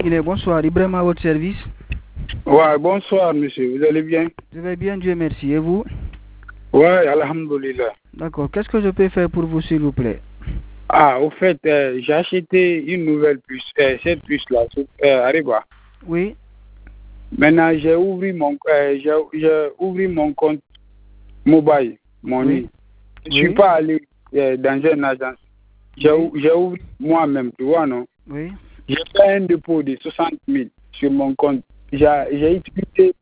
Il est bonsoir. Ibrahim à votre service. Ouais, bonsoir, monsieur. Vous allez bien? Je vais bien, Dieu merci. Et vous? Ouais, alhamdoulilah. D'accord. Qu'est-ce que je peux faire pour vous, s'il vous plaît? Ah, au fait, j'ai acheté une nouvelle puce, cette puce-là, Ariba. Oui. Maintenant, j'ai ouvert mon compte mobile, mon Oui. Je ne suis pas allé dans une agence. J'ai ouvert moi-même, tu vois, non? Oui. J'ai fait un dépôt de 60 000 sur mon compte. J'ai utilisé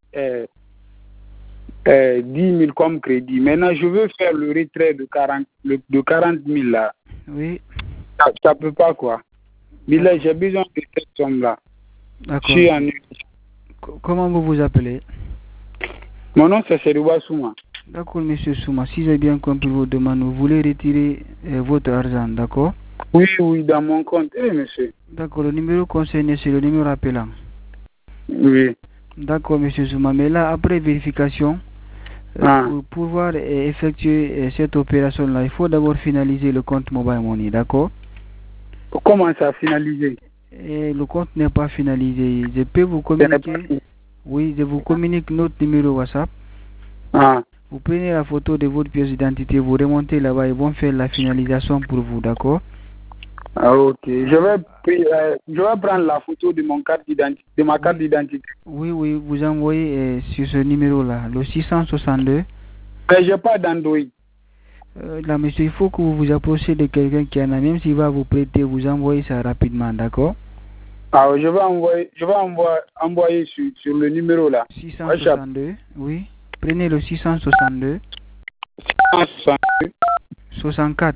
10 000 comme crédit. Maintenant, je veux faire le retrait de 40 000 là. Oui. Ça peut pas, quoi. Mais là, j'ai besoin de cette somme-là. D'accord. Comment vous vous appelez? Mon nom, c'est Seriba Souma. D'accord, monsieur Souma. Si j'ai bien compris vos demandes, vous voulez retirer votre argent, d'accord? Oui, dans mon compte. Monsieur. D'accord, le numéro concerné, c'est le numéro appelant. Oui. D'accord, monsieur Souma. Mais là, après vérification, pour pouvoir effectuer cette opération-là, il faut d'abord finaliser le compte Mobile Money, d'accord? Comment ça finaliser? Le compte n'est pas finalisé. Je peux vous communiquer. Oui, je vous communique notre numéro WhatsApp. Vous prenez la photo de votre pièce d'identité, vous remontez là-bas, ils vont faire la finalisation pour vous, d'accord? Ah, ok. Je vais prendre la photo de mon carte d'identité, de ma carte d'identité. Oui, vous envoyez sur ce numéro-là, le 662. Mais je n'ai pas d'Android. Là, monsieur, il faut que vous vous approchez de quelqu'un qui en a, même s'il va vous prêter, vous envoyez ça rapidement, d'accord? Ah, je vais envoyer sur le numéro là. 662, oui. Prenez le 662. 662. 64.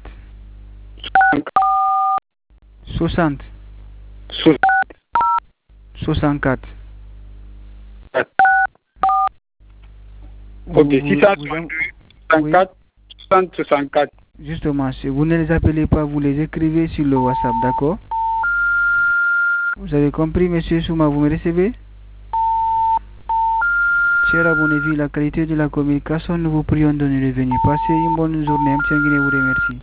60. 64. Ok, 662, 64, 64. Justement, si vous ne les appelez pas, vous les écrivez sur le WhatsApp, d'accord? Vous avez compris, monsieur Souma, vous me recevez? Cher abonné, vu la qualité de la communication, nous vous prions de nous revenir. Passez une bonne journée. M. Nguyen vous remercie.